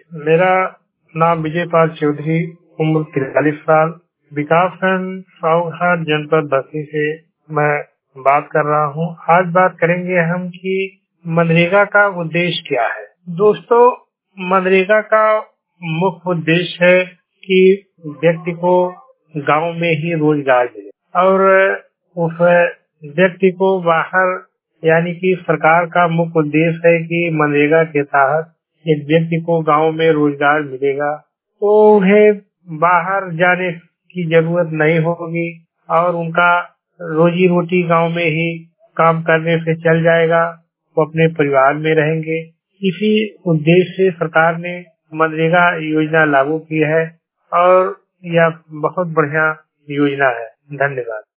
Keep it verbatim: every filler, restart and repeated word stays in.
मेरा नाम विजय पाल चौधरी, उम्र तिरालीस साल, विकासखंड साहूघाट जनपद बस्ती से मैं बात कर रहा हूँ। आज बात करेंगे हम कि मनरेगा का उद्देश्य क्या है। दोस्तों, मनरेगा का मुख्य उद्देश्य है कि व्यक्ति को गांव में ही रोजगार मिले और उस व्यक्ति को बाहर, यानी कि सरकार का मुख्य उद्देश्य है कि मनरेगा के तहत एक व्यक्ति को गांव में रोजगार मिलेगा तो उन्हें बाहर जाने की जरूरत नहीं होगी और उनका रोजी रोटी गांव में ही काम करने से चल जाएगा। वो अपने परिवार में रहेंगे। इसी उद्देश्य से सरकार ने मनरेगा योजना लागू की है और यह बहुत बढ़िया योजना है। धन्यवाद।